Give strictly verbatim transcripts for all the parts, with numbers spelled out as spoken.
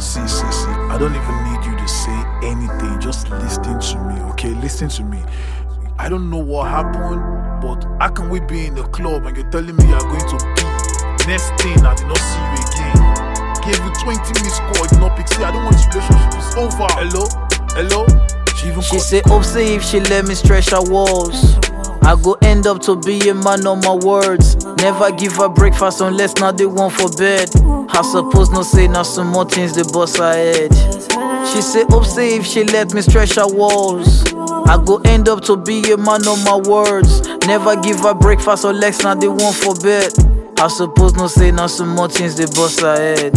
See, see, see, I don't even need you to say anything. Just listen to me, okay? Listen to me. I don't know what happened, but how can we be in the club and you're telling me you're going to pee? Next thing, I did not see you again. Gave you twenty missed calls, did not pick. See, I don't want this relationship. It's over. Hello? Hello? She even She say, hope say if she let me stretch her walls, I go end up to be a man on my words. Never give her breakfast unless not the one for bed. I suppose no say now some more things the boss her head. She say, hope say if she let me stretch her walls, I go end up to be a man on my words. Never give her breakfast unless not the one for bed. I suppose no say now some more things the boss her head.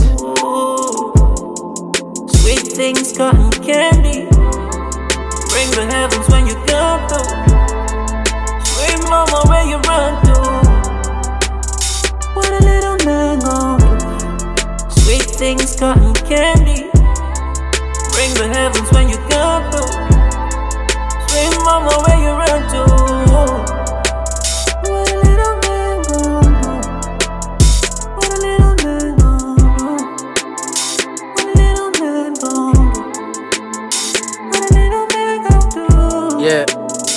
Sweet things, cotton candy, bring the heavens when you come through. Sweet mama, where you run to? What a little man gon' do? Sweet things, cotton candy, bring the heavens when you come through. Sweet mama, where you run to? What a little man gon' do? What a little man gon' do? What a little man gon' do? What a little man gon' do? Yeah.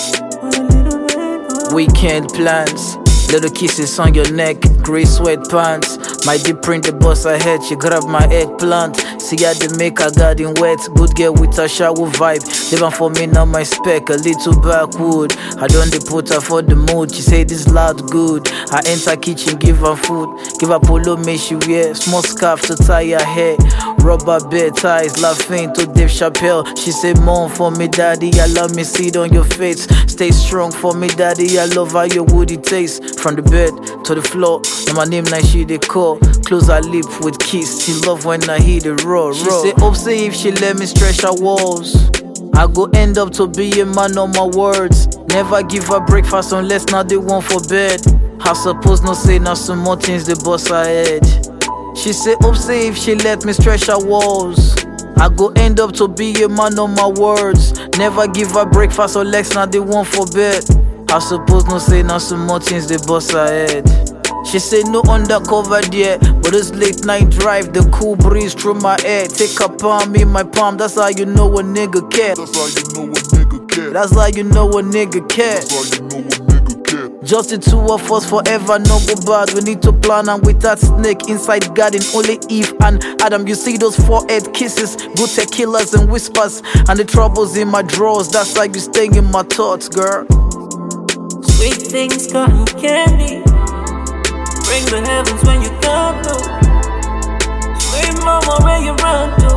Weekend plans, little kisses on your neck, grey sweatpants. My deep print the boss ahead, she grab my eggplant. See how they make her garden wet, good girl with a shower vibe. Living for me now my spec, a little backwood. I don't dey put her for the mood, she say this loud good. I enter kitchen, give her food, give her polo make she wear. Small scarf to tie her hair, rubber bed ties, laughing to Dave Chappelle. She say mom for me daddy, I love me see it on your face. Stay strong for me daddy, I love how your woody taste. From the bed to the floor, now my name now she dey call. Close her lip with kiss, she love when I hear the roar. She say hope say if she let me stretch her walls, I go end up to be a man on my words. Never give her breakfast unless not the one for bed. I suppose no say now some more things the boss her head. She say hope say if she let me stretch her walls, I go end up to be a man on my words. Never give her breakfast unless not the one for bed. I suppose no say now some more things the boss her head. She say no undercover there, but it's late night drive, the cool breeze through my hair. Take a palm in my palm, that's how you know a nigga care. That's how you know a nigga care. That's how you know a nigga care. That's how you know a nigga care. Just the two of us forever, no go bad. We need to plan and with that snake inside garden, only Eve and Adam. You see those forehead kisses, good tequilas and whispers, and the troubles in my drawers. That's how you stay in my thoughts, girl. Sweet things, cotton candy, bring the heavens when you come through. Sweet mama, where you run to?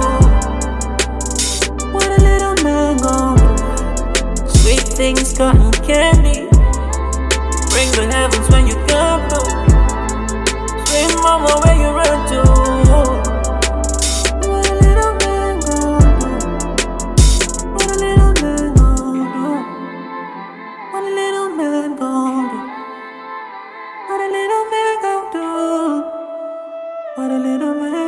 What a little man gon' do? Sweet things, cotton candy, bring the heavens when you come through. Sweet mama, where you run to? What a little man gon' do? What a little man gon' do? What a little man gon' do? What a little man gon' do? What a little man